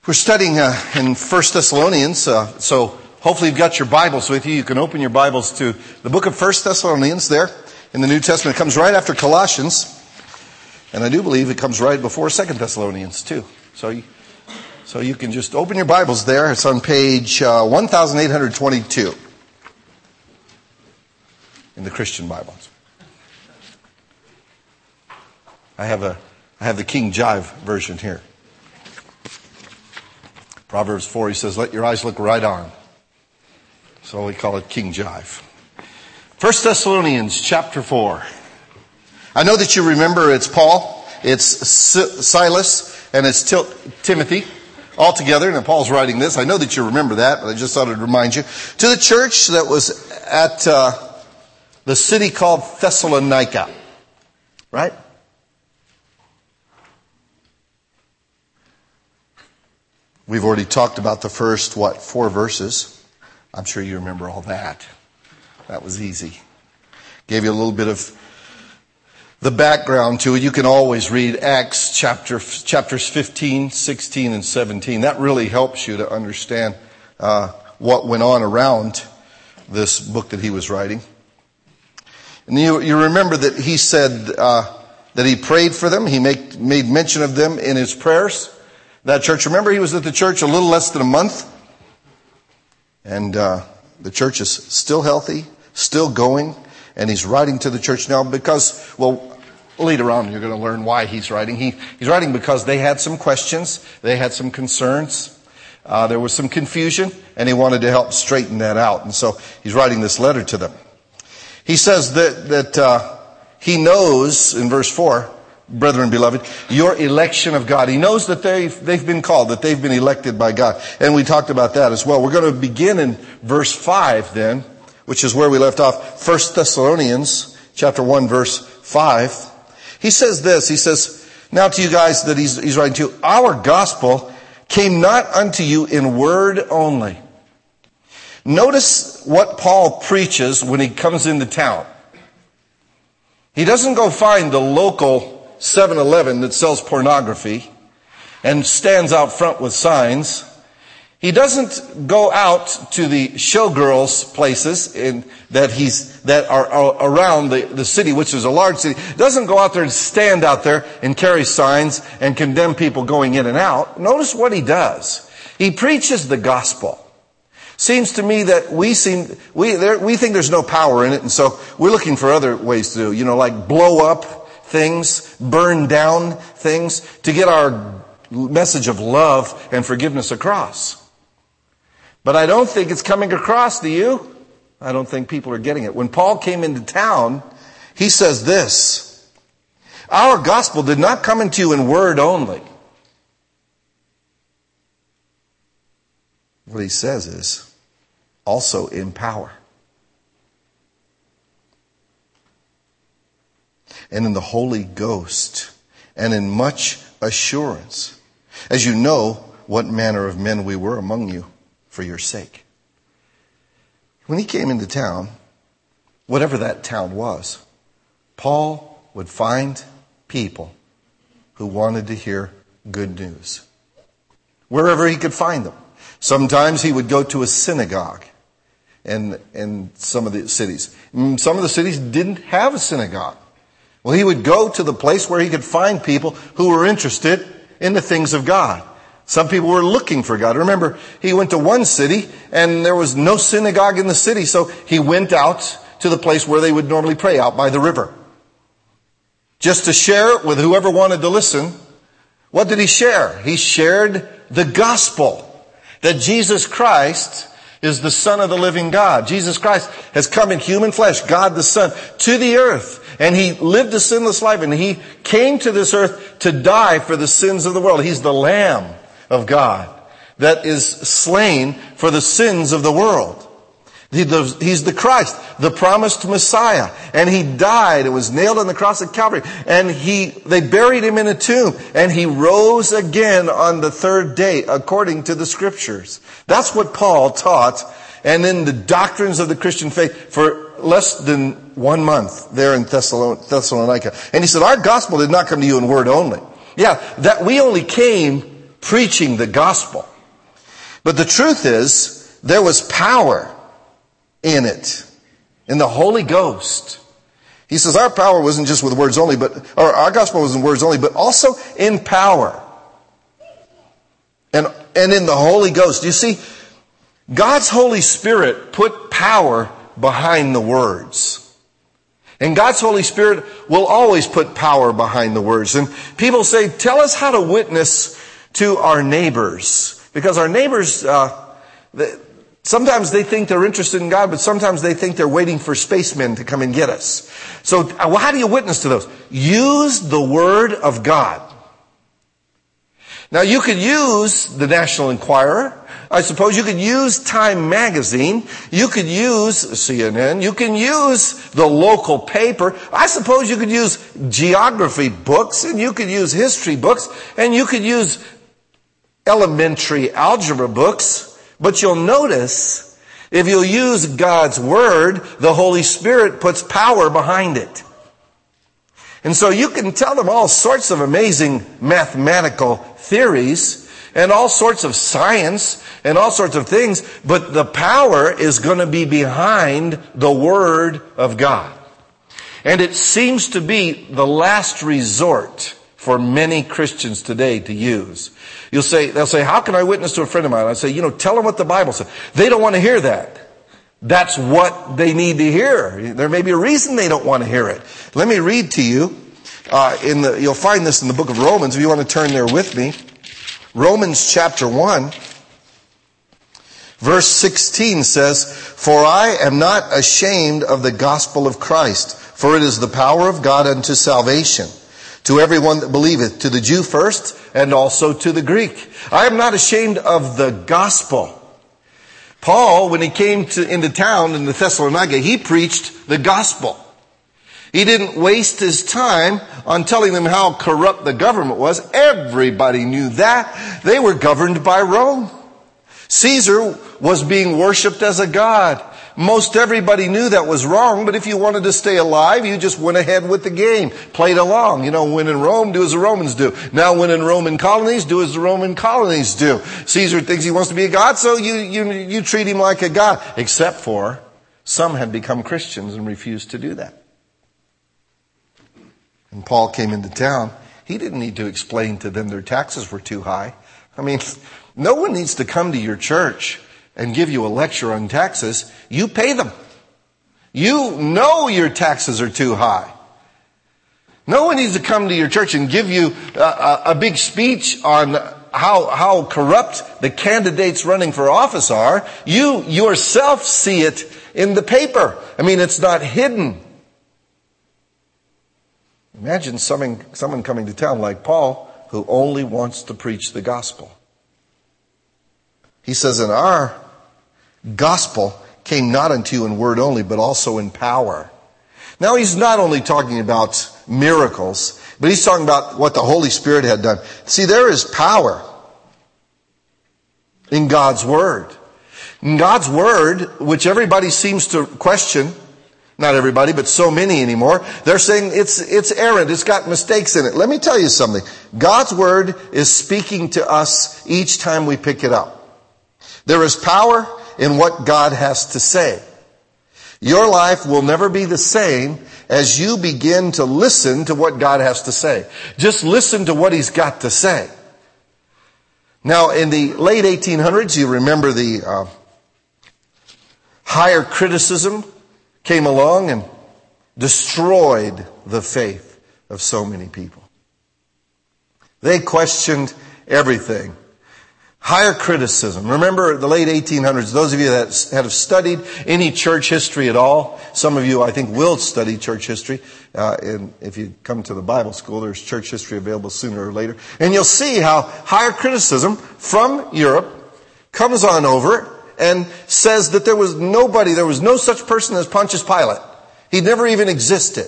We're studying in 1 Thessalonians, so hopefully you've got your Bibles with you. You can open your Bibles to the book of 1 Thessalonians there in the New Testament. It comes right after Colossians, and I do believe it comes right before 2 Thessalonians too. So you can just open your Bibles there. It's on page 1822 in the Christian Bibles. I have the King Jive version here. Proverbs 4, he says, let your eyes look right on. So we call it King Jive. 1 Thessalonians chapter 4. I know that you remember it's Paul, it's Silas, and it's Timothy all together. And Paul's writing this. I know that you remember that, but I just thought I'd remind you. To the church that was at the city called Thessalonica. Right? We've already talked about the first, 4 verses. I'm sure you remember all that. That was easy. Gave you a little bit of the background to it. You can always read Acts chapters 15, 16, and 17. That really helps you to understand what went on around this book that he was writing. And you remember that he said that he prayed for them. He made mention of them in his prayers. That church, remember he was at the church a little less than a month. And the church is still healthy, still going. And he's writing to the church now because, well, later on you're going to learn why he's writing. He's writing because they had some questions. They had some concerns. There was some confusion. And he wanted to help straighten that out. And so he's writing this letter to them. He says that he knows, in verse 4, brethren, beloved, your election of God. He knows that they've been called, that they've been elected by God. And we talked about that as well. We're going to begin in verse 5 then, which is where we left off. 1 Thessalonians chapter 1, verse 5. He says this, he says, now to you guys that he's writing to, our gospel came not unto you in word only. Notice what Paul preaches when he comes into town. He doesn't go find the local 7-Eleven that sells pornography and stands out front with signs. He doesn't go out to the showgirls places that are around the city, which is a large city. Doesn't go out there and stand out there and carry signs and condemn people going in and out. Notice what he does. He preaches the gospel. Seems to me that we think there's no power in it, and so we're looking for other ways to do, like blow up things, burn down things, to get our message of love and forgiveness across. But I don't think it's coming across to you. I don't think people are getting it. When Paul came into town, he says this, our gospel did not come into you in word only. What he says is also in power. And in the Holy Ghost, and in much assurance, as you know what manner of men we were among you for your sake. When he came into town, whatever that town was, Paul would find people who wanted to hear good news. Wherever he could find them. Sometimes he would go to a synagogue in some of the cities. Some of the cities didn't have a synagogue. Well, he would go to the place where he could find people who were interested in the things of God. Some people were looking for God. Remember, he went to one city and there was no synagogue in the city, so he went out to the place where they would normally pray, out by the river. Just to share it with whoever wanted to listen. What did he share? He shared the gospel. That Jesus Christ is the Son of the living God. Jesus Christ has come in human flesh, God the Son, to the earth. And he lived a sinless life, and he came to this earth to die for the sins of the world. He's the Lamb of God that is slain for the sins of the world. He's the Christ, the promised Messiah. And he died and was nailed on the cross at Calvary. And they buried him in a tomb. And he rose again on the 3rd day, according to the Scriptures. That's what Paul taught. And in the doctrines of the Christian faith for less than 1 month there in Thessalonica. And he said, our gospel did not come to you in word only. Yeah, that we only came preaching the gospel. But the truth is, there was power in it, in the Holy Ghost. He says our power wasn't just with words only, or our gospel wasn't words only, but also in power. And in the Holy Ghost. You see, God's Holy Spirit put power behind the words. And God's Holy Spirit will always put power behind the words. And people say, tell us how to witness to our neighbors. Because our neighbors, sometimes they think they're interested in God, but sometimes they think they're waiting for spacemen to come and get us. So how do you witness to those? Use the Word of God. Now you could use the National Enquirer. I suppose you could use Time Magazine. You could use CNN. You can use the local paper. I suppose you could use geography books, and you could use history books, and you could use elementary algebra books. But you'll notice, if you'll use God's Word, the Holy Spirit puts power behind it. And so you can tell them all sorts of amazing mathematical theories and all sorts of science and all sorts of things, but the power is going to be behind the Word of God. And it seems to be the last resort for many Christians today to use. They'll say, how can I witness to a friend of mine? I say, tell them what the Bible says. They don't want to hear that. That's what they need to hear. There may be a reason they don't want to hear it. Let me read to you. You'll find this in the book of Romans, if you want to turn there with me. Romans chapter 1, verse 16 says, for I am not ashamed of the gospel of Christ, for it is the power of God unto salvation, to everyone that believeth, to the Jew first, and also to the Greek. I am not ashamed of the gospel. Paul, when he came into town in the Thessalonica, he preached the gospel. He didn't waste his time on telling them how corrupt the government was. Everybody knew that. They were governed by Rome. Caesar was being worshipped as a god. Most everybody knew that was wrong, but if you wanted to stay alive, you just went ahead with the game, played along. When in Rome, do as the Romans do. Now when in Roman colonies, do as the Roman colonies do. Caesar thinks he wants to be a god, so you treat him like a god. Except for some had become Christians and refused to do that. When Paul came into town, he didn't need to explain to them their taxes were too high. No one needs to come to your church and give you a lecture on taxes. You pay them. You know your taxes are too high. No one needs to come to your church and give you a big speech on how corrupt the candidates running for office are. You yourself see it in the paper. It's not hidden. Imagine someone coming to town like Paul who only wants to preach the gospel. He says, and our gospel came not unto you in word only, but also in power. Now he's not only talking about miracles, but he's talking about what the Holy Spirit had done. See, there is power in God's Word. In God's Word, which everybody seems to question, not everybody, but so many anymore, they're saying it's errant, it's got mistakes in it. Let me tell you something. God's Word is speaking to us each time we pick it up. There is power in what God has to say. Your life will never be the same as you begin to listen to what God has to say. Just listen to what He's got to say. Now, in the late 1800s, you remember the higher criticism came along and destroyed the faith of so many people. They questioned everything. Higher criticism. Remember the late 1800s, those of you that have studied any church history at all, some of you I think will study church history, and if you come to the Bible school, there's church history available sooner or later, and you'll see how higher criticism from Europe comes on over and says that there was no such person as Pontius Pilate. He never even existed.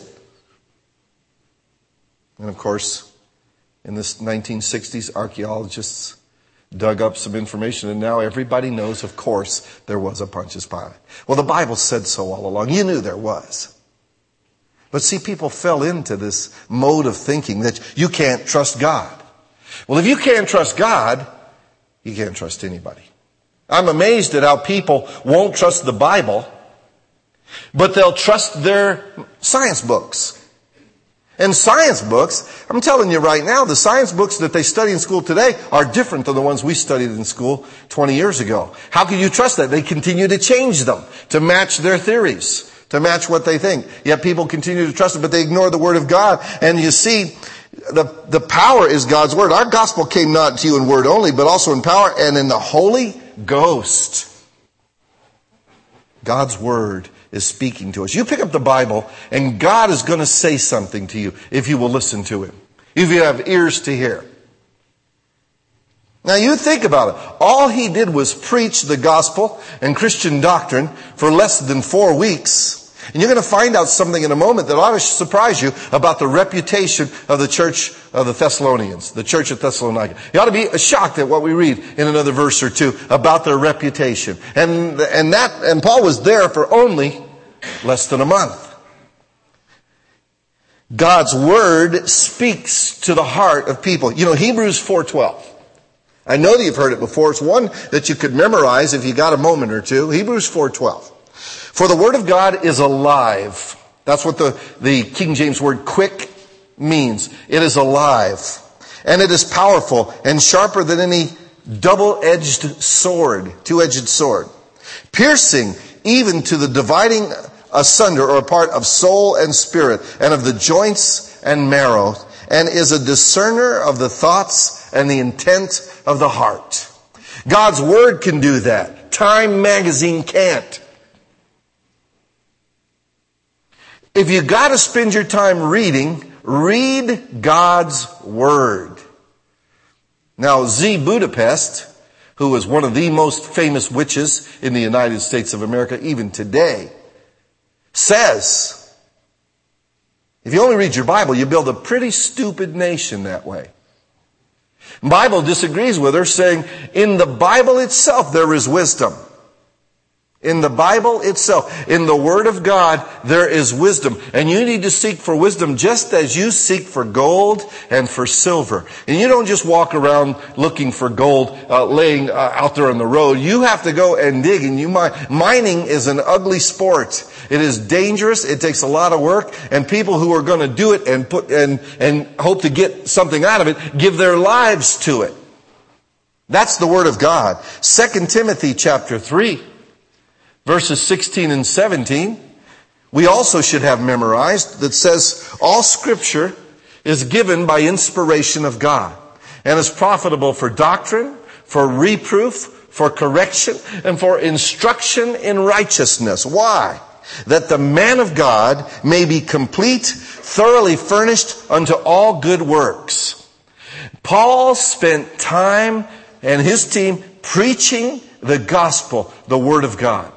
And of course, in the 1960s, archaeologists dug up some information, and now everybody knows, of course, there was a Pontius Pilate. Well, the Bible said so all along. You knew there was. But see, people fell into this mode of thinking that you can't trust God. Well, if you can't trust God, you can't trust anybody. I'm amazed at how people won't trust the Bible, but they'll trust their science books. And science books, I'm telling you right now, the science books that they study in school today are different than the ones we studied in school 20 years ago. How can you trust that? They continue to change them to match their theories, to match what they think. Yet people continue to trust it, but they ignore the Word of God. And you see, the power is God's Word. Our gospel came not to you in word only, but also in power and in the Holy Ghost. God's Word is speaking to us. You pick up the Bible and God is going to say something to you if you will listen to Him. If you have ears to hear. Now you think about it. All He did was preach the gospel and Christian doctrine for less than 4 weeks. And you're going to find out something in a moment that ought to surprise you about the reputation of the church of the Thessalonians, the church at Thessalonica. You ought to be shocked at what we read in another verse or two about their reputation. And Paul was there for only less than a month. God's Word speaks to the heart of people. You know, Hebrews 4:12. I know that you've heard it before. It's one that you could memorize if you got a moment or two. Hebrews 4:12. For the Word of God is alive. That's what the King James word quick means. It is alive. And it is powerful and sharper than any double-edged sword, two-edged sword. Piercing even to the dividing asunder or apart of soul and spirit and of the joints and marrow, and is a discerner of the thoughts and the intent of the heart. God's Word can do that. Time magazine can't. If you got to spend your time reading, read God's Word. Now, Z. Budapest, who was one of the most famous witches in the United States of America, even today, says, if you only read your Bible, you build a pretty stupid nation that way. The Bible disagrees with her, saying, in the Bible itself there is wisdom. In the Bible itself, in the Word of God, there is wisdom. And you need to seek for wisdom just as you seek for gold and for silver. And you don't just walk around looking for gold laying out there on the road. You have to go and dig. And mining is an ugly sport. It is dangerous. It takes a lot of work. And people who are going to do it and hope to get something out of it give their lives to it. That's the Word of God. 2 Timothy chapter 3. Verses 16 and 17, we also should have memorized, that says, all Scripture is given by inspiration of God and is profitable for doctrine, for reproof, for correction, and for instruction in righteousness. Why? That the man of God may be complete, thoroughly furnished unto all good works. Paul spent time and his team preaching the gospel, the Word of God.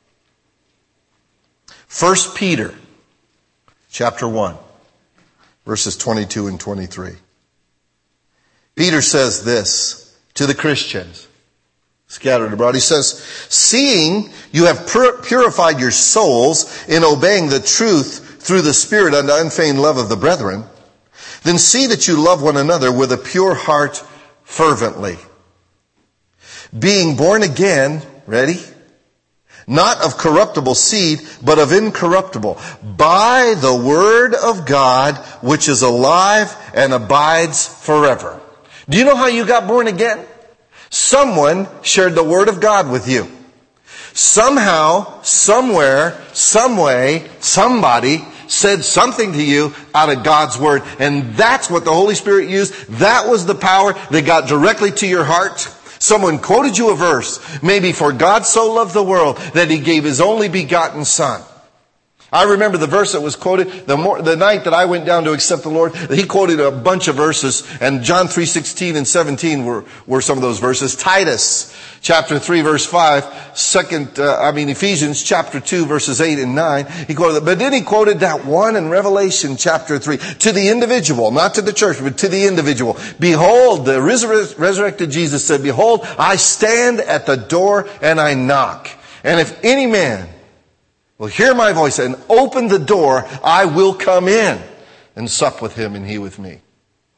1 Peter chapter 1, verses 22 and 23. Peter says this to the Christians scattered abroad. He says, seeing you have purified your souls in obeying the truth through the Spirit unto unfeigned love of the brethren, then see that you love one another with a pure heart fervently. Being born again, ready? Not of corruptible seed, but of incorruptible, by the Word of God, which is alive and abides forever. Do you know how you got born again? Someone shared the Word of God with you. Somehow, somewhere, some way, somebody said something to you out of God's Word. And that's what the Holy Spirit used. That was the power that got directly to your heart. Someone quoted you a verse, maybe for God so loved the world that He gave His only begotten Son. I remember the verse that was quoted the night that I went down to accept the Lord. He quoted a bunch of verses, and John 3:16 and 17 were some of those verses. Titus chapter 3 verse 5, Ephesians chapter 2 verses 8 and 9. He quoted, but then he quoted that one in Revelation chapter 3 to the individual, not to the church, but to the individual. Behold, the resurrected Jesus said, behold, I stand at the door and I knock. And if any man will hear my voice and open the door, I will come in and sup with him and he with me.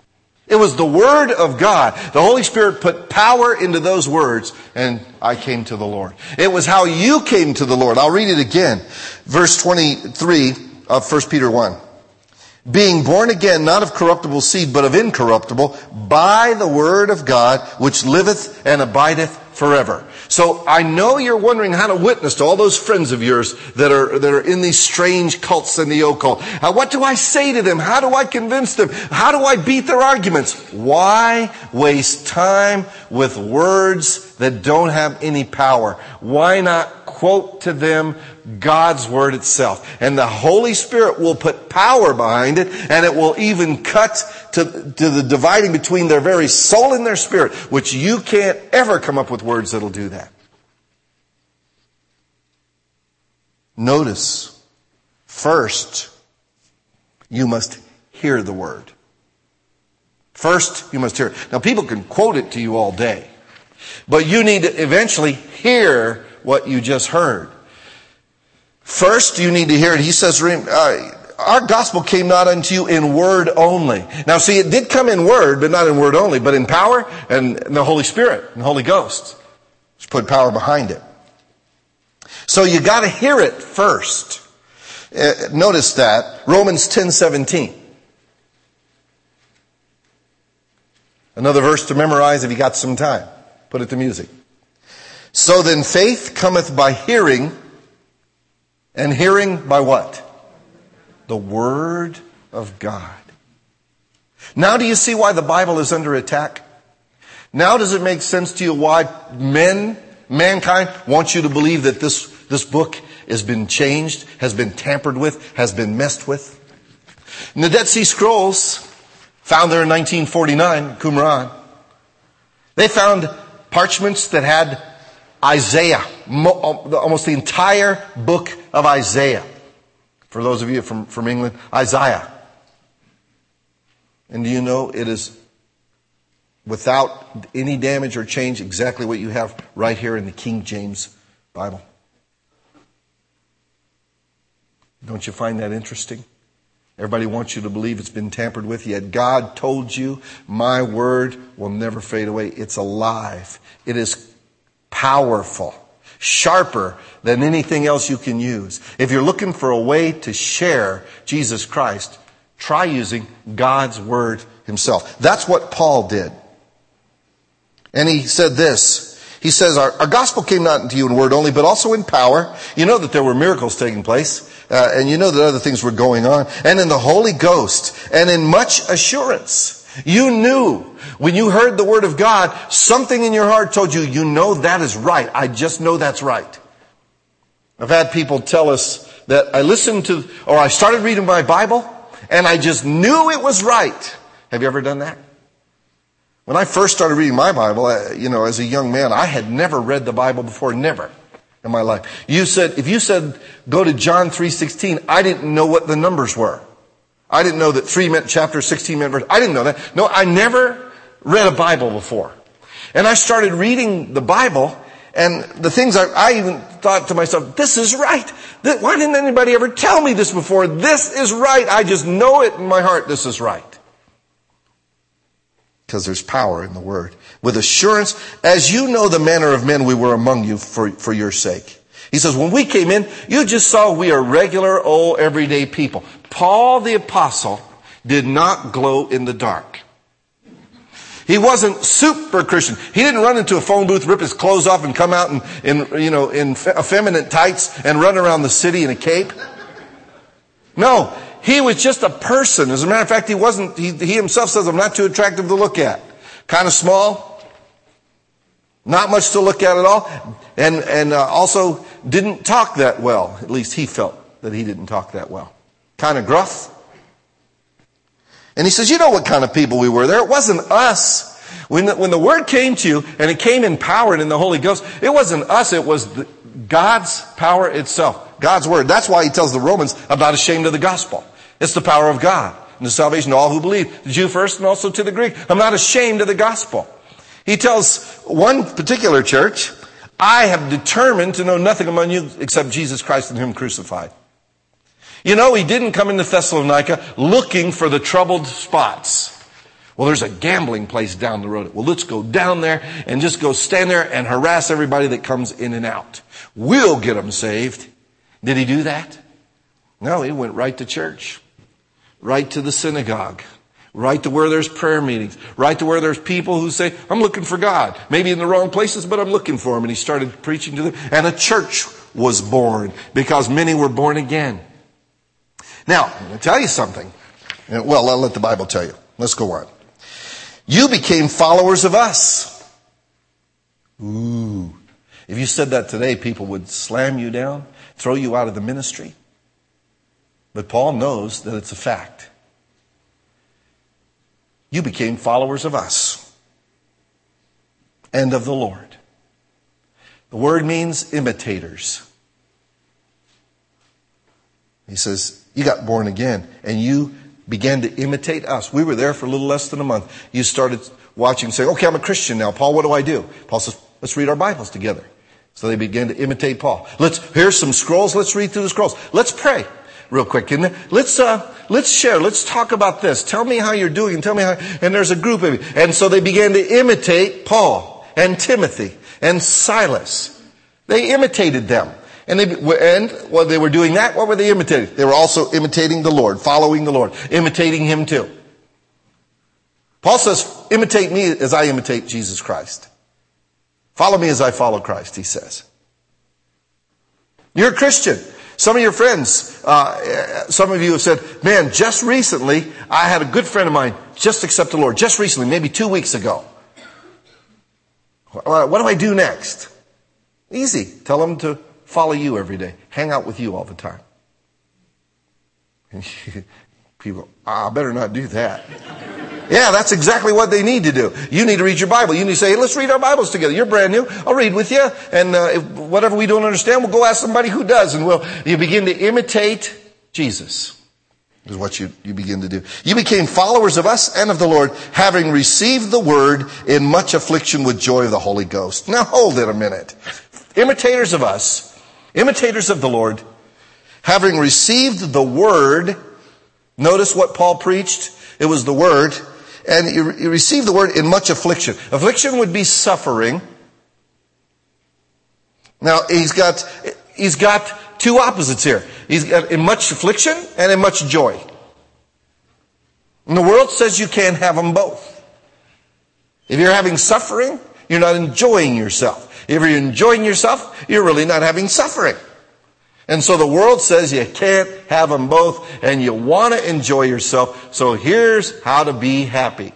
It was the Word of God. The Holy Spirit put power into those words, and I came to the Lord. It was how you came to the Lord. I'll read it again. Verse 23 of 1 Peter 1. Being born again, not of corruptible seed, but of incorruptible, by the Word of God, which liveth and abideth forever. So I know you're wondering how to witness to all those friends of yours that are in these strange cults in the occult. What do I say to them? How do I convince them? How do I beat their arguments? Why waste time with words that don't have any power? Why not quote to them God's Word itself? And the Holy Spirit will put power behind it, and it will even cut to the dividing between their very soul and their spirit, which you can't ever come up with words that'll do that. Notice, first, you must hear the Word. First, you must hear it. Now, people can quote it to you all day, but you need to eventually hear what you just heard. First, you need to hear it. He says, our gospel came not unto you in word only. Now see, it did come in word, but not in word only, but in power and the Holy Spirit and the Holy Ghost. Just put power behind it. So you got to hear it first. Notice that. Romans 10:17. Another verse to memorize if you got some time. Put it to music. So then faith cometh by hearing, and hearing by what? The Word of God. Now do you see why the Bible is under attack? Now does it make sense to you why mankind wants you to believe that this book has been changed, has been tampered with, has been messed with? In the Dead Sea Scrolls, found there in 1949, Qumran, they found parchments that had Isaiah, almost the entire book of Isaiah. For those of you from England, Isaiah. And do you know it is without any damage or change exactly what you have right here in the King James Bible? Don't you find that interesting? Everybody wants you to believe it's been tampered with, yet God told you, my word will never fade away. It's alive. It is powerful. Sharper than anything else you can use. If you're looking for a way to share Jesus Christ, try using God's Word Himself. That's what Paul did. And he said this. He says, our gospel came not unto you in word only, but also in power. You know that there were miracles taking place. And you know that other things were going on. And in the Holy Ghost. And in much assurance. You knew when you heard the Word of God, something in your heart told you, you know that is right. I just know that's right. I've had people tell us that I listened to, or I started reading my Bible, and I just knew it was right. Have you ever done that? When I first started reading my Bible, as a young man, I had never read the Bible before, never in my life. If you said, go to John 3:16, I didn't know what the numbers were. I didn't know that 3 meant chapter, 16 meant verse. I didn't know that. No, I never read a Bible before. And I started reading the Bible, and the things I even thought to myself, this is right. Why didn't anybody ever tell me this before? This is right. I just know it in my heart, this is right. Because there's power in the Word. With assurance, as you know the manner of men we were among you for your sake. He says, when we came in, you just saw we are regular, old, everyday people. Paul the Apostle did not glow in the dark. He wasn't super Christian. He didn't run into a phone booth, rip his clothes off, and come out in effeminate tights and run around the city in a cape. No, he was just a person. As a matter of fact, he himself says, I'm not too attractive to look at. Kind of small. Not much to look at all. And also didn't talk that well. At least he felt that he didn't talk that well. Kind of gruff. And he says, you know what kind of people we were there. It wasn't us. When the Word came to you, and it came in power and in the Holy Ghost, it wasn't us. It was God's power itself. God's Word. That's why he tells the Romans, I'm not ashamed of the gospel. It's the power of God. And the salvation to all who believe. The Jew first and also to the Greek. I'm not ashamed of the gospel. He tells one particular church, I have determined to know nothing among you except Jesus Christ and Him crucified. You know, he didn't come into Thessalonica looking for the troubled spots. Well, there's a gambling place down the road. Well, let's go down there and just go stand there and harass everybody that comes in and out. We'll get them saved. Did he do that? No, he went right to church, right to the synagogue, right to where there's prayer meetings, right to where there's people who say, I'm looking for God. Maybe in the wrong places, but I'm looking for him. And he started preaching to them. And a church was born because many were born again. Now, I'm going to tell you something. Well, I'll let the Bible tell you. Let's go on. You became followers of us. Ooh. If you said that today, people would slam you down, throw you out of the ministry. But Paul knows that it's a fact. You became followers of us and of the Lord. The word means imitators. He says, you got born again and you began to imitate us. We were there for a little less than a month. You started watching, saying, okay, I'm a Christian now. Paul, what do I do? Paul says, let's read our Bibles together. So they began to imitate Paul. Here's some scrolls. Let's read through the scrolls. Let's pray real quick. And let's share. Let's talk about this. Tell me how you're doing and tell me how, and there's a group of you. And so they began to imitate Paul and Timothy and Silas. They imitated them. And while they were doing that, what were they imitating? They were also imitating the Lord, following the Lord, imitating him too. Paul says, imitate me as I imitate Jesus Christ. Follow me as I follow Christ, he says. You're a Christian. Some of your friends, some of you have said, man, just recently, I had a good friend of mine just accept the Lord. Just recently, maybe 2 weeks ago. What do I do next? Easy. Tell them to follow you every day. Hang out with you all the time. And people, I better not do that. Yeah, that's exactly what they need to do. You need to read your Bible. You need to say, hey, let's read our Bibles together. You're brand new. I'll read with you. And if whatever we don't understand, we'll go ask somebody who does. And you begin to imitate Jesus. Is what you begin to do. You became followers of us and of the Lord, having received the word in much affliction with joy of the Holy Ghost. Now hold it a minute. Imitators of us. Imitators of the Lord, having received the word. Notice what Paul preached. It was the word. And he received the word in much affliction. Affliction would be suffering. Now, he's got two opposites here. He's got in much affliction and in much joy. And the world says you can't have them both. If you're having suffering, you're not enjoying yourself. If you're enjoying yourself, you're really not having suffering. And so the world says you can't have them both and you want to enjoy yourself. So here's how to be happy.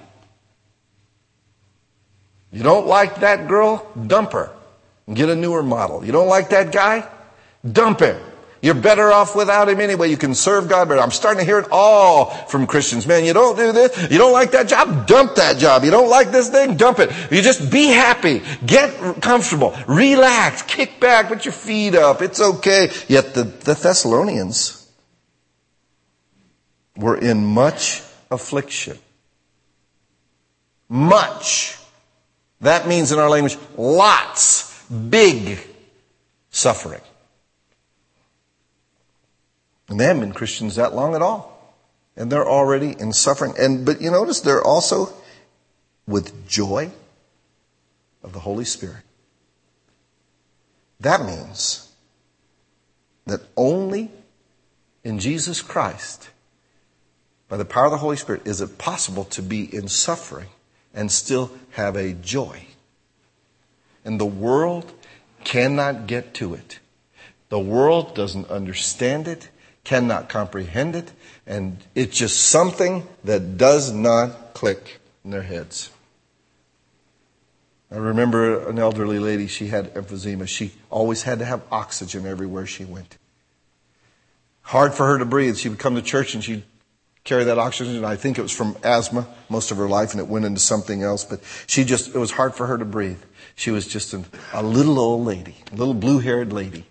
You don't like that girl? Dump her and get a newer model. You don't like that guy? Dump him. You're better off without him anyway. You can serve God better. I'm starting to hear it all from Christians. Man, you don't do this. You don't like that job? Dump that job. You don't like this thing? Dump it. You just be happy. Get comfortable. Relax. Kick back. Put your feet up. It's okay. Yet the Thessalonians were in much affliction. Much. That means in our language, lots. Big suffering. And they haven't been Christians that long at all. And they're already in suffering. But you notice they're also with joy of the Holy Spirit. That means that only in Jesus Christ, by the power of the Holy Spirit, is it possible to be in suffering and still have a joy. And the world cannot get to it. The world doesn't understand it, cannot comprehend it, and it's just something that does not click in their heads. I remember an elderly lady, she had emphysema. She always had to have oxygen everywhere she went. Hard for her to breathe. She would come to church and she'd carry that oxygen. I think it was from asthma most of her life and it went into something else, but it was hard for her to breathe. She was just a little old lady, a little blue-haired lady.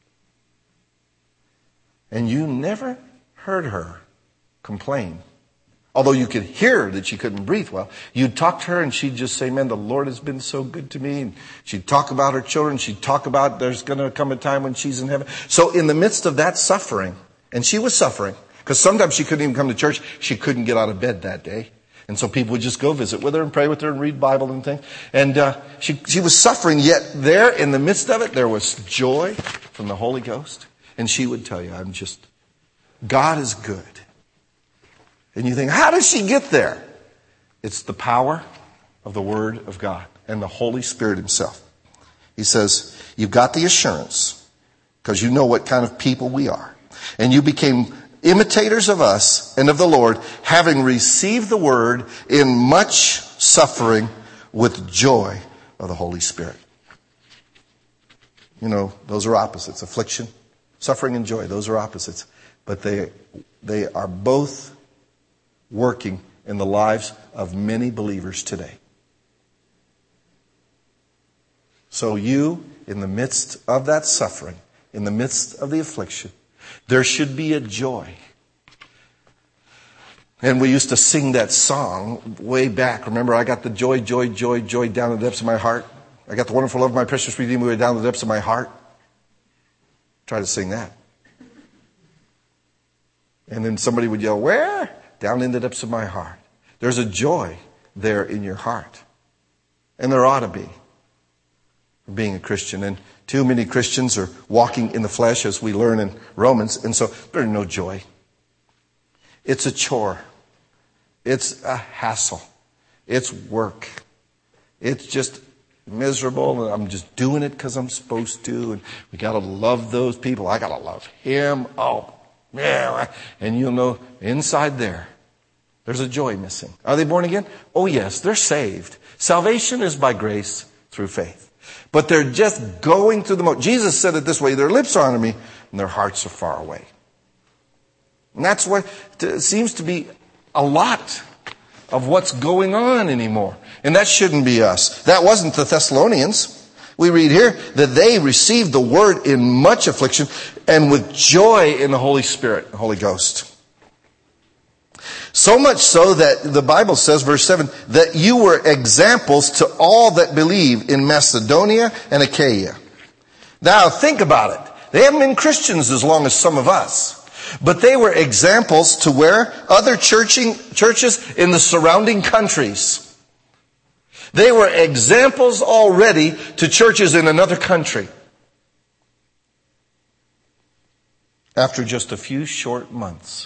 And you never heard her complain. Although you could hear that she couldn't breathe well. You'd talk to her and she'd just say, man, the Lord has been so good to me. And she'd talk about her children. She'd talk about there's going to come a time when she's in heaven. So in the midst of that suffering, and she was suffering, because sometimes she couldn't even come to church. She couldn't get out of bed that day. And so people would just go visit with her and pray with her and read Bible and things. And she was suffering, yet there in the midst of it, there was joy from the Holy Ghost. And she would tell you, God is good. And you think, how does she get there? It's the power of the Word of God and the Holy Spirit Himself. He says, you've got the assurance because you know what kind of people we are. And you became imitators of us and of the Lord, having received the Word in much suffering with joy of the Holy Spirit. You know, those are opposites. Affliction, suffering, and joy. Those are opposites. But they are both working in the lives of many believers today. So you, in the midst of that suffering, in the midst of the affliction, there should be a joy. And we used to sing that song way back. Remember, I got the joy, joy, joy, joy down in the depths of my heart. I got the wonderful love of my precious Redeemer way down in the depths of my heart. Try to sing that. And then somebody would yell, where? Down in the depths of my heart. There's a joy there in your heart. And there ought to be for being a Christian. And too many Christians are walking in the flesh, as we learn in Romans. And so there's no joy. It's a chore. It's a hassle. It's work. It's just miserable. And I'm just doing it because I'm supposed to. And we got to love those people. I got to love him. Oh, yeah. And you'll know inside there's a joy missing. Are they born again? Oh, yes. They're saved. Salvation is by grace through faith. But they're just going through the motion. Jesus said it this way, their lips are unto me, and their hearts are far away. And that's what seems to be a lot of what's going on anymore. And that shouldn't be us. That wasn't the Thessalonians. We read here that they received the word in much affliction and with joy in the Holy Spirit, the Holy Ghost. So much so that the Bible says, verse 7, that you were examples to all that believe in Macedonia and Achaia. Now think about it. They haven't been Christians as long as some of us. But they were examples to where? Other churches in the surrounding countries. They were examples already to churches in another country. After just a few short months.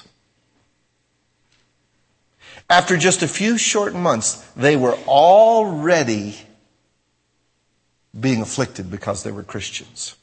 After just a few short months, they were already being afflicted because they were Christians.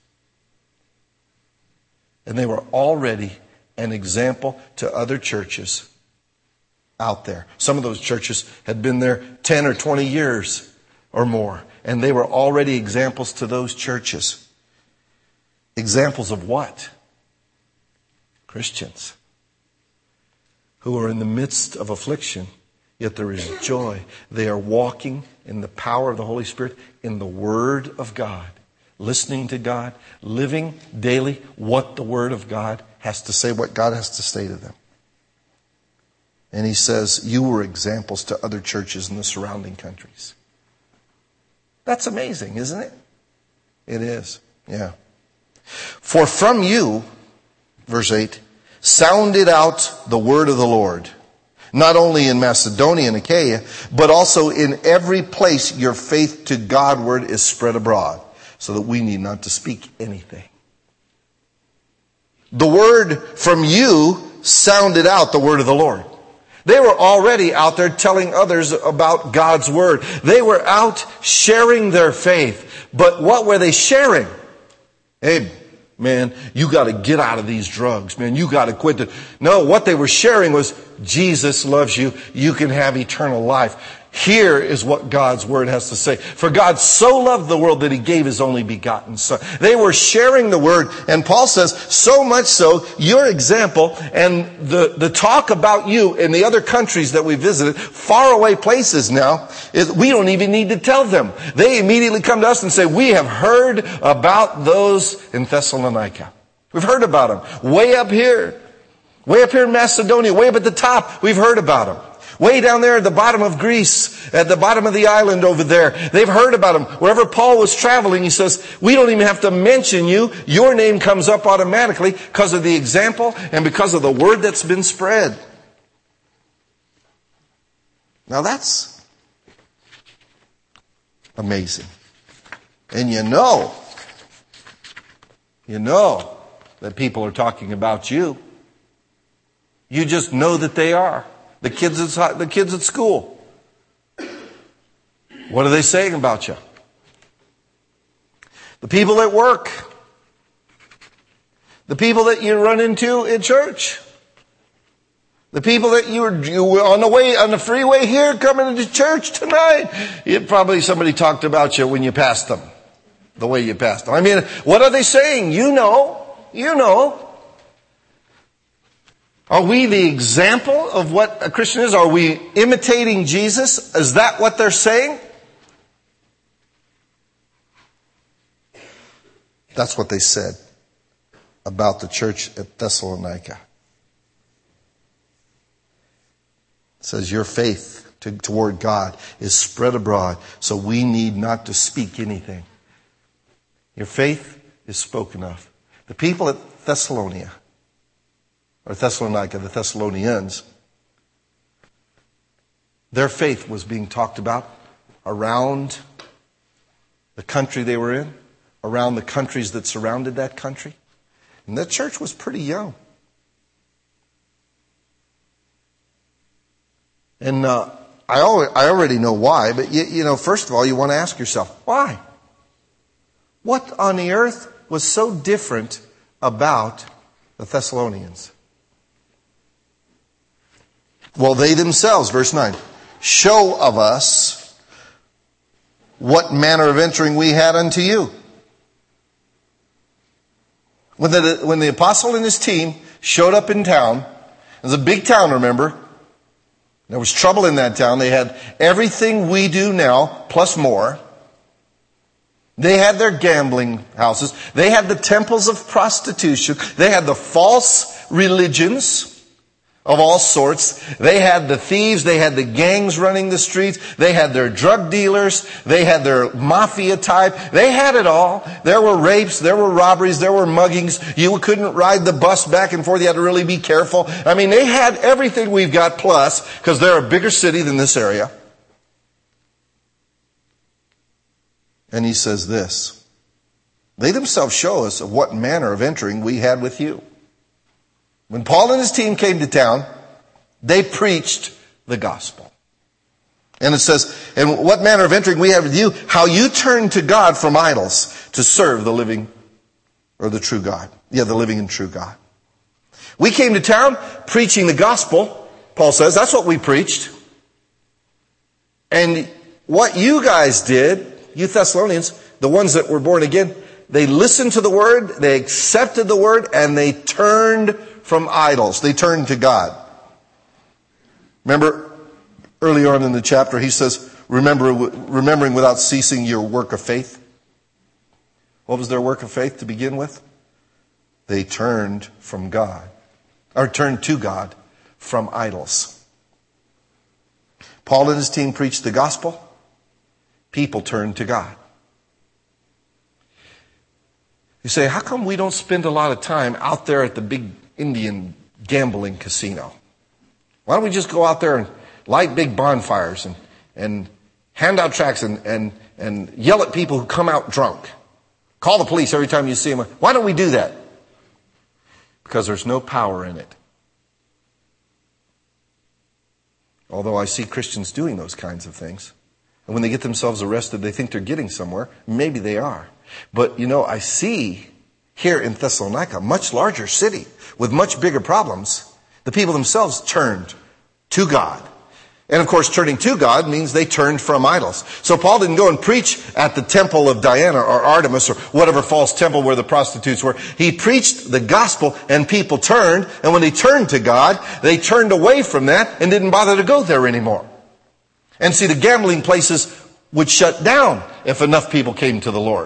And they were already an example to other churches out there. Some of those churches had been there 10 or 20 years or more. And they were already examples to those churches. Examples of what? Christians. Who are in the midst of affliction, yet there is joy. They are walking in the power of the Holy Spirit, in the Word of God, listening to God, living daily what the Word of God has to say, what God has to say to them. And he says, you were examples to other churches in the surrounding countries. That's amazing, isn't it? It is, yeah. For from you, verse 8, sounded out the word of the Lord, not only in Macedonia and Achaia, but also in every place your faith to Godward is spread abroad, so that we need not to speak anything. The word from you sounded out the word of the Lord. They were already out there telling others about God's word. They were out sharing their faith. But what were they sharing? Hey, man, you got to get out of these drugs. Man, you got to quit it. No, what they were sharing was Jesus loves you. You can have eternal life. Here is what God's word has to say. For God so loved the world that he gave his only begotten son. They were sharing the word. And Paul says, so much so, your example and the talk about you in the other countries that we visited, faraway places now, we don't even need to tell them. They immediately come to us and say, we have heard about those in Thessalonica. We've heard about them. Way up here in Macedonia, way up at the top, we've heard about them. Way down there at the bottom of Greece, at the bottom of the island over there, they've heard about him. Wherever Paul was traveling, he says, we don't even have to mention you. Your name comes up automatically because of the example and because of the word that's been spread. Now that's amazing. And you know that people are talking about you. You just know that they are. The kids at school. What are they saying about you? The people at work. The people that you run into in church. The people that you were on the freeway here coming to church tonight. Probably somebody talked about you when you passed them. The way you passed them. I mean, what are they saying? You know. Are we the example of what a Christian is? Are we imitating Jesus? Is that what they're saying? That's what they said about the church at Thessalonica. It says, your faith toward God is spread abroad, so we need not to speak anything. Your faith is spoken of. The people at Thessalonica, the Thessalonians, their faith was being talked about around the country they were in, around the countries that surrounded that country. And that church was pretty young. And I already know why, but first of all, you want to ask yourself, why? What on the earth was so different about the Thessalonians? Well, they themselves, verse 9, show of us what manner of entering we had unto you. When the apostle and his team showed up in town, it was a big town, remember? There was trouble in that town. They had everything we do now, plus more. They had their gambling houses. They had the temples of prostitution. They had the false religions of all sorts. They had the thieves. They had the gangs running the streets. They had their drug dealers. They had their mafia type. They had it all. There were rapes. There were robberies. There were muggings. You couldn't ride the bus back and forth. You had to really be careful. I mean, they had everything we've got plus, because they're a bigger city than this area. And he says this, they themselves show us of what manner of entering we had with you. When Paul and his team came to town, they preached the gospel. And it says, and what manner of entering we had with you, how you turned to God from idols to serve the living, or the true God. Yeah, the living and true God. We came to town preaching the gospel, Paul says. That's what we preached. And what you guys did, you Thessalonians, the ones that were born again, they listened to the word, they accepted the word, and they turned from idols. They turned to God. Remember, early on in the chapter, he says, remembering without ceasing your work of faith. What was their work of faith to begin with? They turned from God, or turned to God from idols. Paul and his team preached the gospel. People turned to God. You say, how come we don't spend a lot of time out there at the big Indian gambling casino? Why don't we just go out there and light big bonfires and hand out tracts and yell at people who come out drunk? Call the police every time you see them. Why don't we do that? Because there's no power in it. Although I see Christians doing those kinds of things. And when they get themselves arrested, they think they're getting somewhere. Maybe they are. But, I see here in Thessalonica, a much larger city with much bigger problems, the people themselves turned to God. And of course, turning to God means they turned from idols. So Paul didn't go and preach at the temple of Diana or Artemis or whatever false temple where the prostitutes were. He preached the gospel and people turned. And when they turned to God, they turned away from that and didn't bother to go there anymore. And see, the gambling places would shut down if enough people came to the Lord.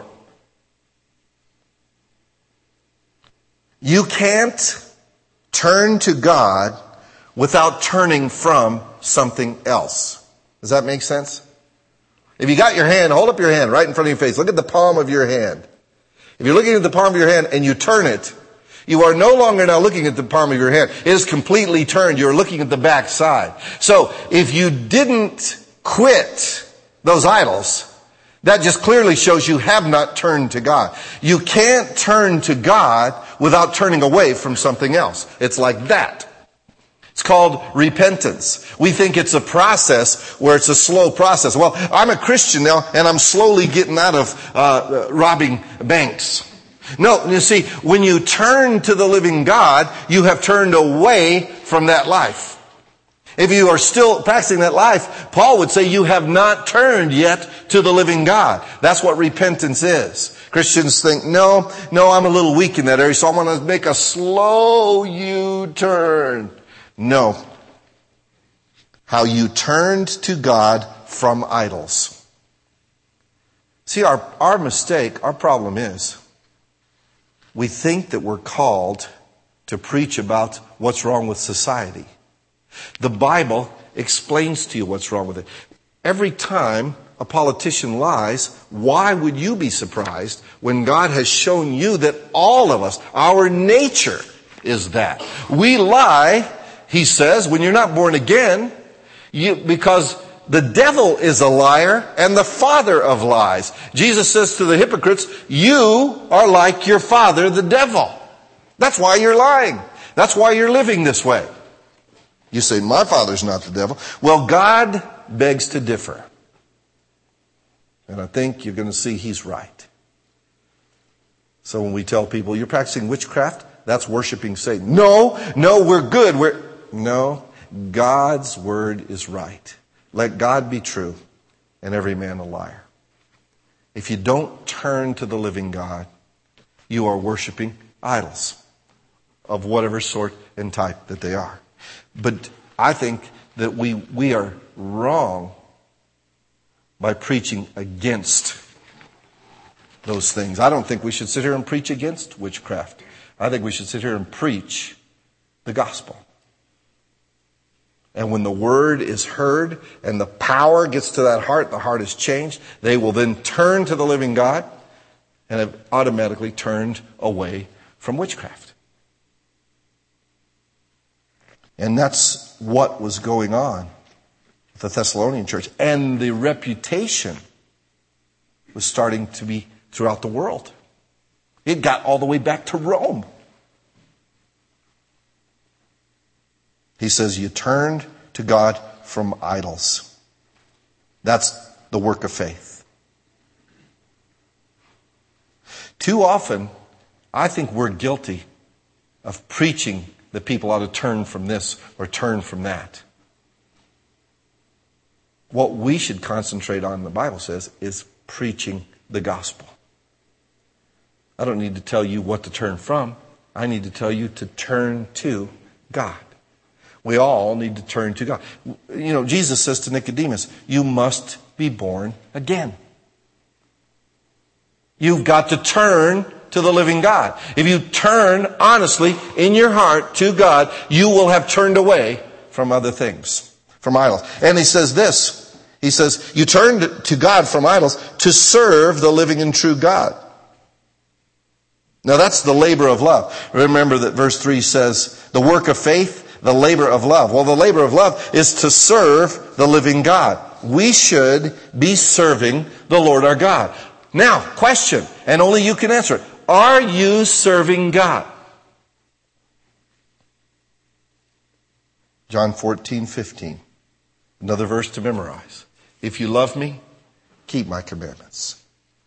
You can't turn to God without turning from something else. Does that make sense? If you got your hand, hold up your hand right in front of your face. Look at the palm of your hand. If you're looking at the palm of your hand and you turn it, You are no longer now looking at the palm of your hand. It is completely turned. You're looking at the back side. So if you didn't quit those idols, that just clearly shows you have not turned to God. You can't turn to God without turning away from something else. It's like that. It's called repentance. We think it's a process where it's a slow process. Well, I'm a Christian now and I'm slowly getting out of robbing banks. No, you see, when you turn to the living God, you have turned away from that life. If you are still practicing that life, Paul would say you have not turned yet to the living God. That's what repentance is. Christians think, no, I'm a little weak in that area, so I'm going to make a slow U-turn. No. How you turned to God from idols. See, our mistake, our problem is, we think that we're called to preach about what's wrong with society. The Bible explains to you what's wrong with it. Every time a politician lies, why would you be surprised when God has shown you that all of us, our nature is that? We lie, he says, when you're not born again, because the devil is a liar and the father of lies. Jesus says to the hypocrites, you are like your father, the devil. That's why you're lying. That's why you're living this way. You say, my father's not the devil. Well, God begs to differ. And I think you're going to see he's right. So when we tell people, you're practicing witchcraft, that's worshiping Satan. No, we're good. No, God's word is right. Let God be true and every man a liar. If you don't turn to the living God, you are worshiping idols of whatever sort and type that they are. But I think that we are wrong by preaching against those things. I don't think we should sit here and preach against witchcraft. I think we should sit here and preach the gospel. And when the word is heard and the power gets to that heart, the heart is changed, they will then turn to the living God and have automatically turned away from witchcraft. And that's what was going on with the Thessalonian church. And the reputation was starting to be throughout the world. It got all the way back to Rome. He says, you turned to God from idols. That's the work of faith. Too often, I think we're guilty of preaching that people ought to turn from this or turn from that. What we should concentrate on, the Bible says, is preaching the gospel. I don't need to tell you what to turn from. I need to tell you to turn to God. We all need to turn to God. You know, Jesus says to Nicodemus, you must be born again. You've got to turn to the living God. If you turn honestly in your heart to God, you will have turned away from other things, from idols. And he says this, he says, you turned to God from idols to serve the living and true God. Now that's the labor of love. Remember that verse 3 says, the work of faith, the labor of love. Well, the labor of love is to serve the living God. We should be serving the Lord our God. Now, question, and only you can answer it. Are you serving God? John 14:15. Another verse to memorize. If you love me, keep my commandments.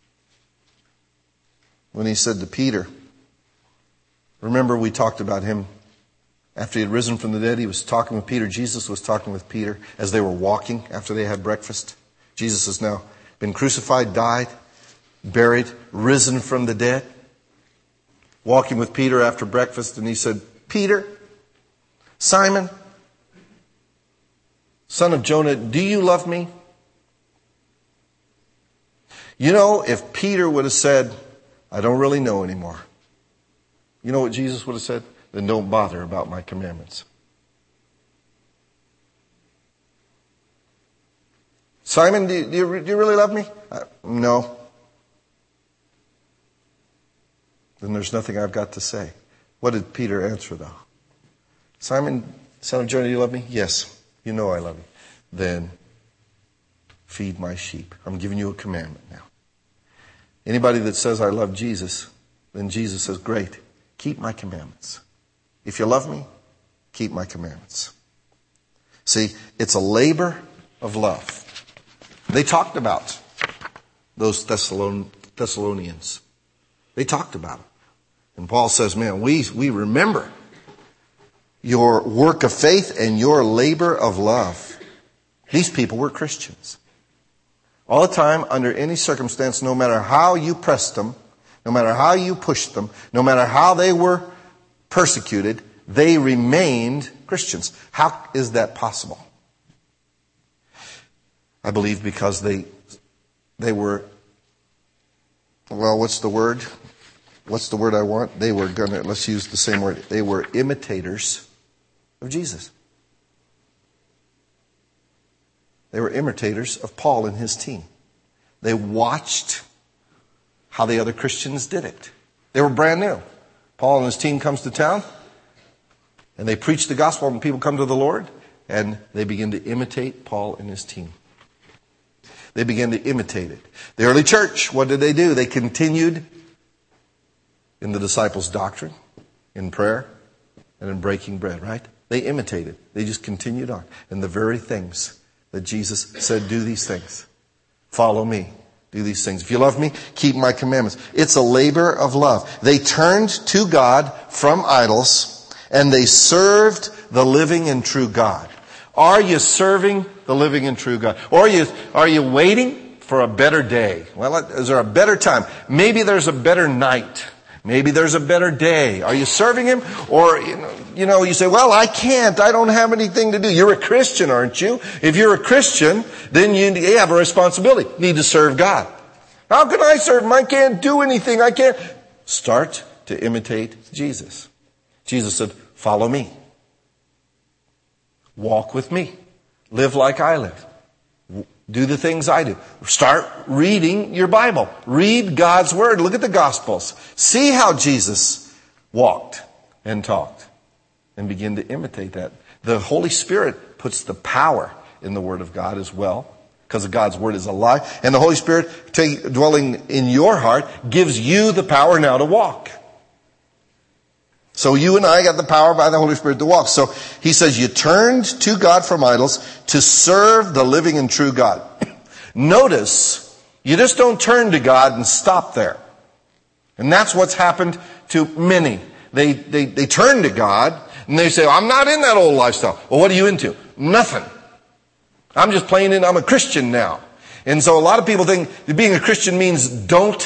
When he said to Peter, remember we talked about him after he had risen from the dead. He was talking with Peter. Jesus was talking with Peter as they were walking after they had breakfast. Jesus has now been crucified, died, buried, risen from the dead. Walking with Peter after breakfast, and he said, Peter, Simon, son of Jonah, do you love me? You know, if Peter would have said, I don't really know anymore, you know what Jesus would have said? Then don't bother about my commandments. Simon, do you really love me? No. Then there's nothing I've got to say. What did Peter answer, though? Simon, son of Jonah, do you love me? Yes, you know I love you. Then feed my sheep. I'm giving you a commandment now. Anybody that says I love Jesus, then Jesus says, great, keep my commandments. If you love me, keep my commandments. See, it's a labor of love. They talked about those Thessalonians. They talked about it. And Paul says, man, we remember your work of faith and your labor of love. These people were Christians. All the time, under any circumstance, no matter how you pressed them, no matter how you pushed them, no matter how they were persecuted, they remained Christians. How is that possible? I believe because they were, well, what's the word? What's the word I want? They were let's use the same word. They were imitators of Jesus. They were imitators of Paul and his team. They watched how the other Christians did it. They were brand new. Paul and his team comes to town, and they preach the gospel, and people come to the Lord, and they begin to imitate Paul and his team. They began to imitate it. The early church, what did they do? They continued in the disciples' doctrine, in prayer, and in breaking bread, right? They imitated. They just continued on. And the very things that Jesus said, do these things. Follow me. Do these things. If you love me, keep my commandments. It's a labor of love. They turned to God from idols, and they served the living and true God. Are you serving the living and true God? Or are you waiting for a better day? Well, is there a better time? Maybe there's a better night. Maybe there's a better day. Are you serving Him? Or, you say, well, I can't. I don't have anything to do. You're a Christian, aren't you? If you're a Christian, then you have a responsibility. You need to serve God. How can I serve Him? I can't do anything. I can't. Start to imitate Jesus. Jesus said, follow me. Walk with me. Live like I live. Do the things I do. Start reading your Bible. Read God's Word. Look at the Gospels. See how Jesus walked and talked. And begin to imitate that. The Holy Spirit puts the power in the Word of God as well. Because God's Word is alive. And the Holy Spirit dwelling in your heart gives you the power now to walk. So you and I got the power by the Holy Spirit to walk. So he says you turned to God from idols to serve the living and true God. Notice, you just don't turn to God and stop there. And that's what's happened to many. They turn to God and they say, I'm not in that old lifestyle. Well, what are you into? Nothing. I'm just playing in, I'm a Christian now. And so a lot of people think that being a Christian means don't.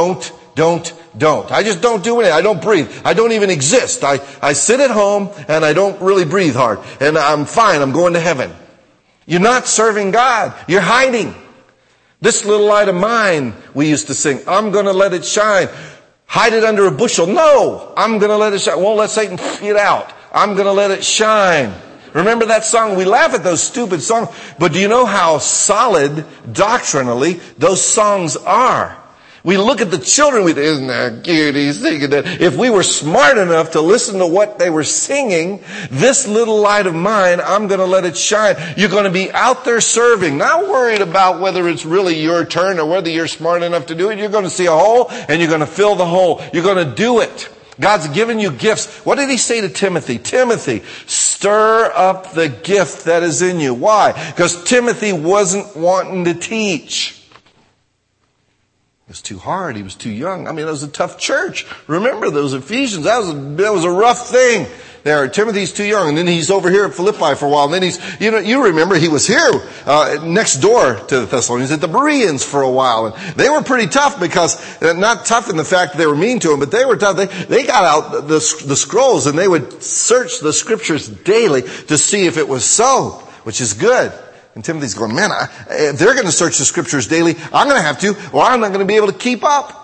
I just don't do anything. I don't breathe. I don't even exist. I sit at home and I don't really breathe hard. And I'm fine. I'm going to heaven. You're not serving God. You're hiding. This little light of mine, we used to sing, I'm going to let it shine. Hide it under a bushel. No, I'm going to let it shine. Won't let Satan get out. I'm going to let it shine. Remember that song? We laugh at those stupid songs. But do you know how solid doctrinally those songs are? We look at the children, we think, isn't that cute? He's singing that. If we were smart enough to listen to what they were singing, this little light of mine, I'm going to let it shine. You're going to be out there serving, not worried about whether it's really your turn or whether you're smart enough to do it. You're going to see a hole and you're going to fill the hole. You're going to do it. God's given you gifts. What did he say to Timothy? Timothy, stir up the gift that is in you. Why? Because Timothy wasn't wanting to teach. It was too hard. He was too young. I mean, it was a tough church. Remember those Ephesians. That was a rough thing. There, Timothy's too young, and then he's over here at Philippi for a while, and then he's, you remember he was here, next door to the Thessalonians at the Bereans for a while, and they were pretty tough because, not tough in the fact that they were mean to him, but they were tough. They got out the scrolls, and they would search the scriptures daily to see if it was so, which is good. And Timothy's going, man, if they're going to search the scriptures daily, I'm going to have to, or I'm not going to be able to keep up.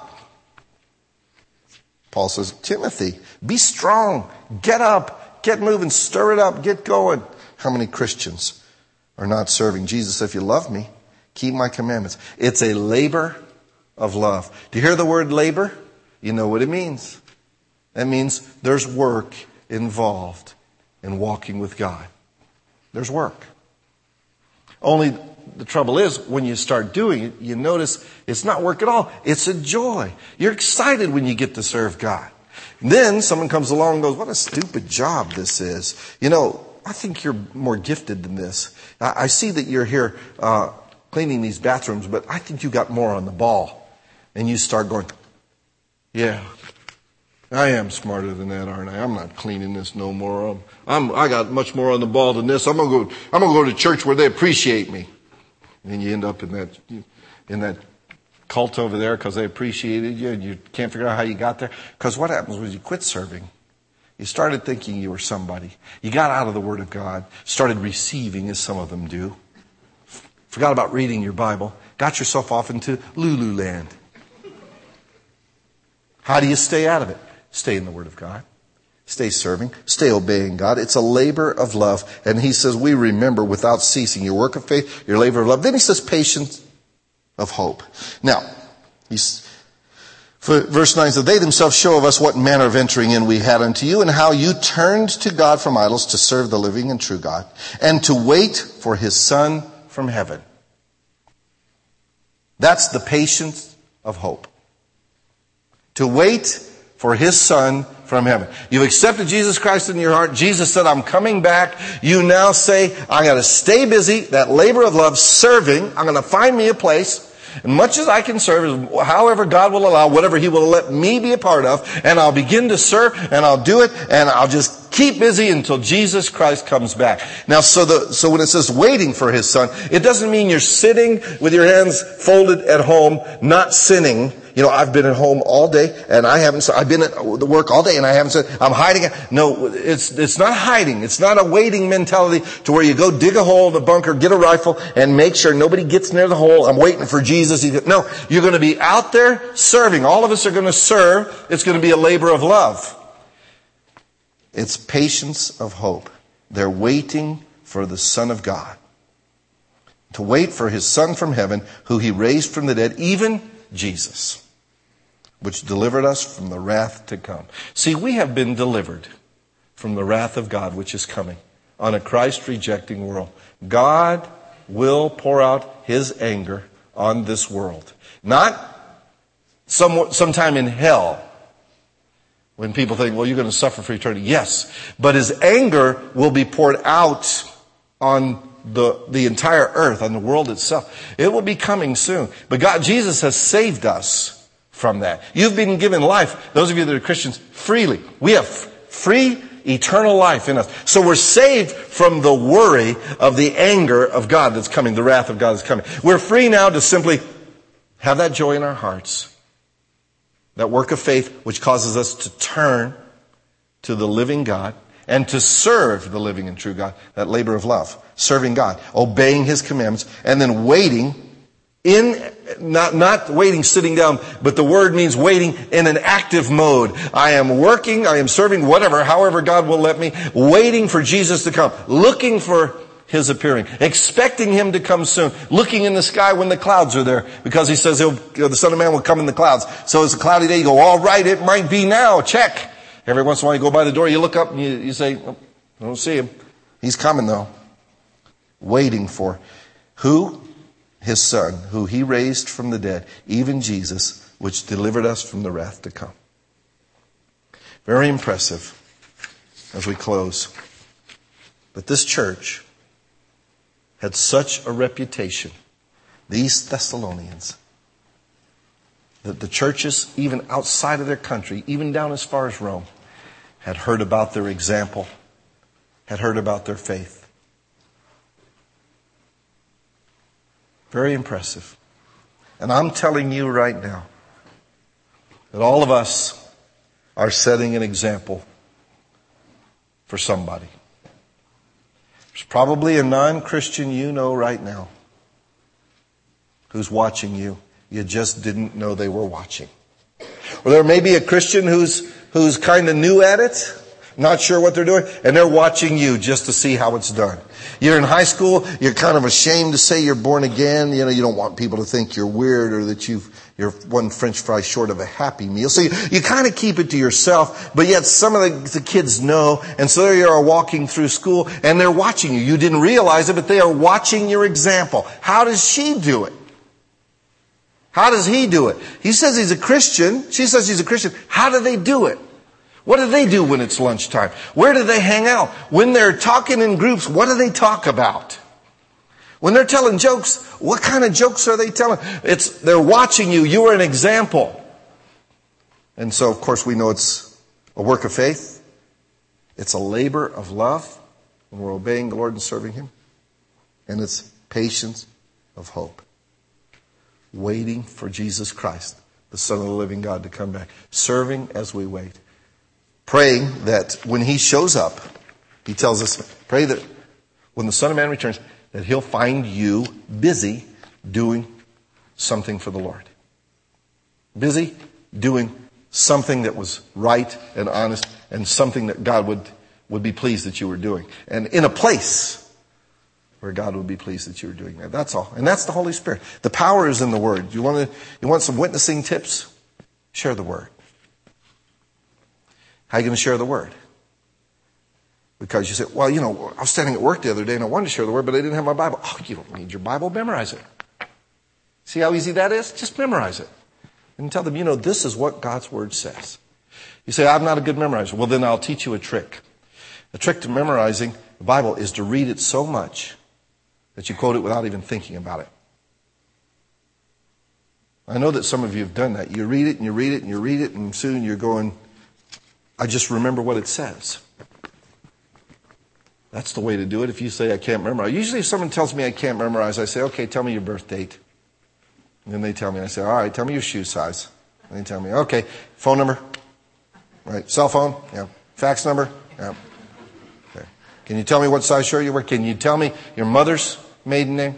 Paul says, Timothy, be strong. Get up. Get moving. Stir it up. Get going. How many Christians are not serving Jesus? If you love me, keep my commandments. It's a labor of love. Do you hear the word labor? You know what it means. That means there's work involved in walking with God. There's work. Only the trouble is, when you start doing it, you notice it's not work at all. It's a joy. You're excited when you get to serve God. And then someone comes along and goes, what a stupid job this is. You know, I think you're more gifted than this. I see that you're here cleaning these bathrooms, but I think you got more on the ball. And you start going, yeah, I am smarter than that, aren't I? I'm not cleaning this no more. I got much more on the ball than this. I'm gonna go to church where they appreciate me. And then you end up in that cult over there because they appreciated you, and you can't figure out how you got there. Because what happens was you quit serving. You started thinking you were somebody. You got out of the Word of God, started receiving as some of them do. Forgot about reading your Bible. Got yourself off into Lululand. How do you stay out of it? Stay in the Word of God. Stay serving. Stay obeying God. It's a labor of love. And he says, we remember without ceasing your work of faith, your labor of love. Then he says, patience of hope. Now, verse 9 says, they themselves show of us what manner of entering in we had unto you, and how you turned to God from idols to serve the living and true God, and to wait for his Son from heaven. That's the patience of hope. To wait for his Son from heaven. You've accepted Jesus Christ in your heart. Jesus said, I'm coming back. You now say, I got to stay busy, that labor of love, serving. I'm going to find me a place. And much as I can serve, however God will allow, whatever he will let me be a part of, and I'll begin to serve, and I'll do it, and I'll just keep busy until Jesus Christ comes back. Now, so when it says waiting for his Son, it doesn't mean you're sitting with your hands folded at home, not sinning. You know, I've been at home all day, and I've been at the work all day, and I haven't said, I'm hiding. No, it's not hiding. It's not a waiting mentality to where you go dig a hole in the bunker, get a rifle, and make sure nobody gets near the hole. I'm waiting for Jesus. No, you're going to be out there serving. All of us are going to serve. It's going to be a labor of love. It's patience of hope. They're waiting for the Son of God. To wait for his Son from heaven, who he raised from the dead, even Jesus, which delivered us from the wrath to come. See, we have been delivered from the wrath of God, which is coming on a Christ-rejecting world. God will pour out his anger on this world. Not sometime in hell, when people think, well, you're going to suffer for eternity. Yes, but his anger will be poured out on the entire earth, on the world itself. It will be coming soon. But Jesus has saved us from that. You've been given life, those of you that are Christians, freely. We have free eternal life in us. So we're saved from the worry of the anger of God that's coming, the wrath of God that's coming. We're free now to simply have that joy in our hearts, that work of faith which causes us to turn to the living God and to serve the living and true God, that labor of love, serving God, obeying his commandments, and then waiting not waiting sitting down, but the word means waiting in an active mode. I am working, I am serving, whatever, however God will let me, waiting for Jesus to come, looking for his appearing, expecting him to come soon, looking in the sky when the clouds are there, because he says the Son of Man will come in the clouds. So it's a cloudy day, you go, all right, it might be now, check. Every once in a while you go by the door, you look up and you say, oh, I don't see him. He's coming though. Waiting for who? His Son, who he raised from the dead, even Jesus, which delivered us from the wrath to come. Very impressive as we close. But this church had such a reputation, these Thessalonians, that the churches, even outside of their country, even down as far as Rome, had heard about their example, had heard about their faith. Very impressive. And I'm telling you right now that all of us are setting an example for somebody. There's probably a non-Christian you know right now who's watching you. You just didn't know they were watching. Or there may be a Christian who's kind of new at it, not sure what they're doing, and they're watching you just to see how it's done. You're in high school, you're kind of ashamed to say you're born again. You know, you don't want people to think you're weird or that you've You're one French fry short of a Happy Meal. So you kind of keep it to yourself, but yet some of the kids know. And so there you are walking through school and they're watching you. You didn't realize it, but they are watching your example. How does she do it? How does he do it? He says he's a Christian. She says he's a Christian. How do they do it? What do they do when it's lunchtime? Where do they hang out? When they're talking in groups, what do they talk about? When they're telling jokes, what kind of jokes are they telling? They're watching you. You are an example. And so, of course, we know it's a work of faith. It's a labor of love when we're obeying the Lord and serving Him. And it's patience of hope. Waiting for Jesus Christ, the Son of the living God, to come back. Serving as we wait. Praying that when He shows up, He tells us, pray that when the Son of Man returns, that He'll find you busy doing something for the Lord. Busy doing something that was right and honest and something that God would be pleased that you were doing. And in a place where God would be pleased that you were doing that. That's all. And that's the Holy Spirit. The power is in the Word. You want some witnessing tips? Share the Word. How are you going to share the Word? Because you say, well, I was standing at work the other day and I wanted to share the Word, but I didn't have my Bible. Oh, you don't need your Bible. Memorize it. See how easy that is? Just memorize it. And tell them, this is what God's Word says. You say, I'm not a good memorizer. Well, then I'll teach you a trick. A trick to memorizing the Bible is to read it so much that you quote it without even thinking about it. I know that some of you have done that. You read it and you read it and you read it and soon you're going, I just remember what it says. That's the way to do it. If you say, I can't memorize. Usually if someone tells me I can't memorize, I say, okay, tell me your birth date. And then they tell me, I say, all right, tell me your shoe size. And they tell me, okay, phone number? Right, cell phone? Yeah. Fax number? Yeah. Okay. Can you tell me what size shirt you wear? Can you tell me your mother's maiden name?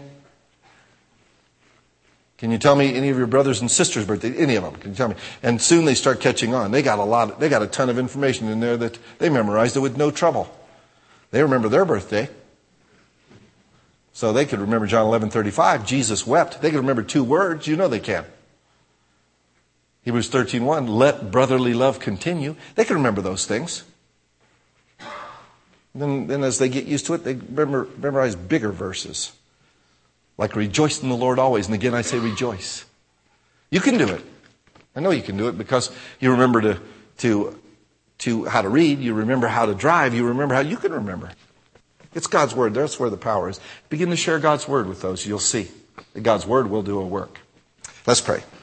Can you tell me any of your brothers and sisters' birthday? Any of them? Can you tell me? And soon they start catching on. They got a ton of information in there that they memorized it with no trouble. They remember their birthday. So they could remember John 11:35. Jesus wept. They could remember 2 words. They can. Hebrews 13:1. Let brotherly love continue. They can remember those things. Then as they get used to it, they memorize bigger verses. Like rejoice in the Lord always. And again, I say rejoice. You can do it. I know you can do it because you remember to how to read. You remember how to drive. You remember how you can remember. It's God's Word. That's where the power is. Begin to share God's Word with those. You'll see that God's Word will do a work. Let's pray.